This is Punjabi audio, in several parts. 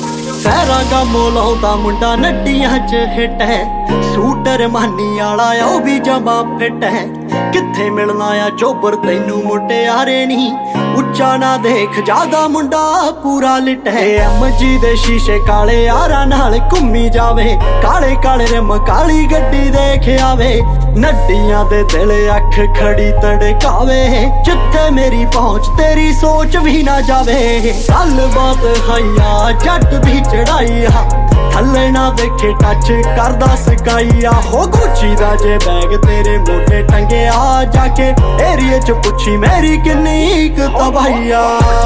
ਸਹਿਰਾ ਗਾਮੋ ਲਾਉਂਦਾ ਮੁੰਡਾ ਨੱਡੀਆਂ ਚ ਹਿੱਟ ਹੈ, ਸੂਟ ਰਮਾਨੀ ਵਾਲਾ ਉਹ ਵੀ ਜਮਾ ਫਿੱਟ ਹੈ। ਕਿੱਥੇ ਮਿਲਣਾ ਆ ਚੋਬਰ ਤੈਨੂੰ ਮੁਟਿਆਰੇ ਨੀ, ਉੱਚਾ ਨਾ ਦੇਖ ਜਿਆਦਾ ਮੁੰਡਾ ਪੂਰਾ ਲਿਟ ਹੈ। ਐਮਜੀ ਦੇ ਸ਼ੀਸ਼ੇ ਕਾਲੇ ਯਾਰਾਂ ਨਾਲ ਘੁੰਮੀ ਜਾਵੇ, ਕਾਲੇ ਕਾਲੇ ਰਮ ਕਾਲੀ ਗੱਡੀ ਦੇਖ ਆਵੇ। ਨੱਡੀਆਂ ਦੇ ਦਿਲ ਅੱਖ ਖੜੀ ਤੜਕਾਵੇ, ਜਿੱਥੇ ਮੇਰੀ ਪਹੁੰਚ ਤੇਰੀ ਸੋਚ ਵੀ ਨਾ ਜਾਵੇ। ਗੱਲ ਬਾਤ ਹਈਆ ਜੱਟ ਦੀ ਚੜਾਈ ਆ, ਥੱਲੇ ਨਾ ਦੇਖੇ ਟੱਚ ਕਰਦਾ ਸਕਾਈਆ। ਹੋ ਗੁੱਚੀ ਦਾ ਜੇ ਬੈਗ ਤੇਰੇ ਮੋਢੇ ਟੰਗਿਆ, ਜਾ ਕੇ ਏਰੀਏ ਚ ਪੁੱਛੀ ਮੇਰੀ ਕਿੰਨੀ ਕੁ ਤਬਾਹੀਆ।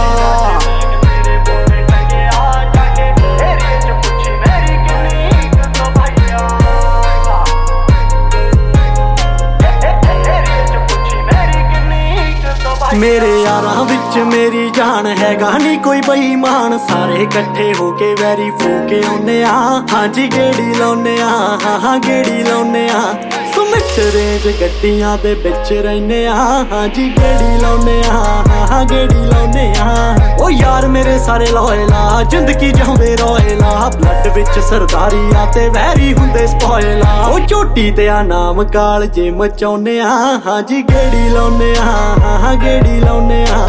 ਮੇਰੇ ਯਾਰਾਂ ਵਿੱਚ ਮੇਰੀ ਜਾਨ ਹੈਗਾ ਨੀ ਕੋਈ ਬੇਈਮਾਨ, ਸਾਰੇ ਇਕੱਠੇ ਹੋ ਕੇ ਵੈਰੀ ਫੂਕੇ ਆਉਨੇ ਆ। ਹਾਂਜੀ ਗੇੜੀ ਲਾਉਨੇ ਆ, ਹਾਂ ਗੇੜੀ ਲਾਉਨੇ ਆ। ਸੁਮਿਟ ਰੇਂਜ ਗੱਡੀਆਂ ਦੇ ਵਿੱਚ ਰਹਿੰਨੇ ਆ, ਹਾਂਜੀ ਗੇੜੀ ਲਾਉਨੇ ਆ, ਹਾਂ ਗੇੜੀ ਲਾਉਨੇ ਆ। ਉਹ ਯਾਰ ਮੇਰੇ ਸਾਰੇ ਲੋਇਲਾ, ਜ਼ਿੰਦਗੀ ਜਿਉਂਦੇ ਰੋਇਲਾ। ਬਲੱਡ ਵਿੱਚ ਸਰਦਾਰੀ ਆ ਤੇ ਵੈਰੀ ਹੁੰਦੇ ਸਪੋਇਲਾ। ਉਹ ਝੋਟੀ ਤੇ ਆ ਨਾਮ ਕਾਲ ਜੇ ਮਚਾਉਨੇ ਆ, ਹਾਂਜੀ ਗੇੜੀ ਲਾਉਨੇ ਆ, ਹਾਂ ਗੇੜੀ ਲਾਉਨੇ ਆ।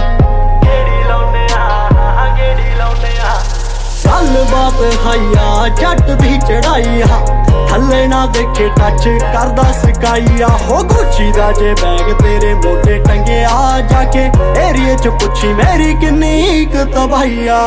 ਗੱਲ ਬਾਤ ਹਈਆ ਜੱਟ ਦੀ ਚੜਾਈ ਆ, ਥੱਲੇ ਨਾ ਦੇਖੇ ਟੱਚ ਕਰਦਾ ਸਕਾਈਆ। ਹੋ ਗੁੱਚੀ ਦਾ ਜੇ ਬੈਗ ਤੇਰੇ ਮੋਢੇ ਟੰਗਿਆ, ਜਾ ਕੇ ਏਰੀਏ ਚ ਪੁੱਛੀ ਮੇਰੀ ਕਿੰਨੀ ਕੁ ਤਬਾਹੀਆ।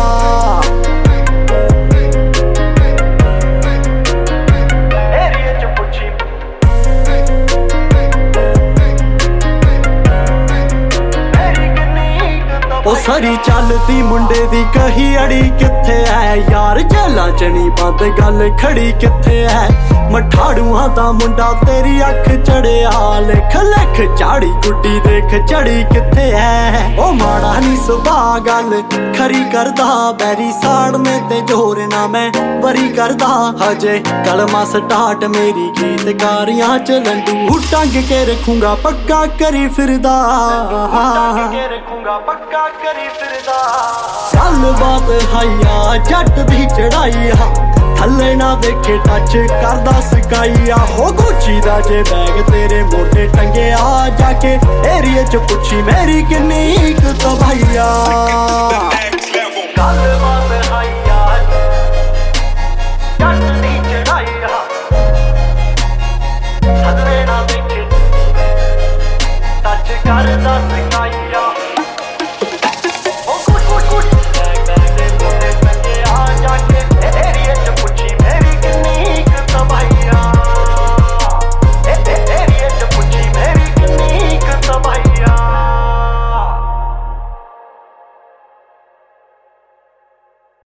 ਉਹ ਸਰੀ ਚੱਲਦੀ ਮੁੰਡੇ ਦੀ ਕਹੀ ਅੜੀ ਕਿੱਥੇ ਐ ਯਾਰ, ਜੇਲਾਂ ਚ ਨੀ ਬੰਦ ਗੱਲ ਖੜੀ ਕਿੱਥੇ ਐ। ਮਠਾੜੂਆਂ ਦਾ ਮੁੰਡਾ ਤੇਰੀ ਅੱਖ ਚੜਿਆ, ਲਿਖ ਲਿਖ ਝਾੜੀ ਗੁੱਡੀ ਦੇਖ ਚੜੀ ਕਿੱਥੇ ਐ। ਉਹ ਮਾੜਾ ਨੀ ਸੁਭਾ ਗੱਲ ਖਰੀ ਕਰਦਾ, ਬੈਰੀ ਸਾੜਨੇ ਤੇ ਜ਼ੋਰ ਨਾ ਮੈਂ ਵਰੀ ਕਰਦਾ। ਹਜੇ ਕਲਮਾ ਸਟਾਰਟ ਮੇਰੀ ਗੀਤਕਾਰੀਆਂ ਚ ਲੰਡੂ ਟੰਗ ਕੇ ਰੱਖੂੰਗਾ ਪੱਕਾ ਕਰੀ ਫਿਰਦਾ, ਪੱਕਾ ਕਰੀ ਫਿਰਦਾ। ਗੱਲ ਬਾਤ ਹਈਆ ਜੱਟ ਦੀ ਚੜਾਈ ਆ, ਥੱਲੇ ਨਾ ਦੇਖੇ ਟੱਚ ਕਰਦਾ ਸਕਾਈਆ। ਹੋ ਗੁੱਚੀ ਦਾ ਜੇ ਬੈਗ ਤੇਰੇ ਮੋਢੇ ਟੰਗਿਆ, ਜਾ ਕੇ ਏਰੀਏ ਚ ਪੁੱਛੀ ਮੇਰੀ ਕਿੰਨੀ ਕੁ ਤਬਾਹੀਆ। ਗੱਲ ਬਾਤ ਹਈਆ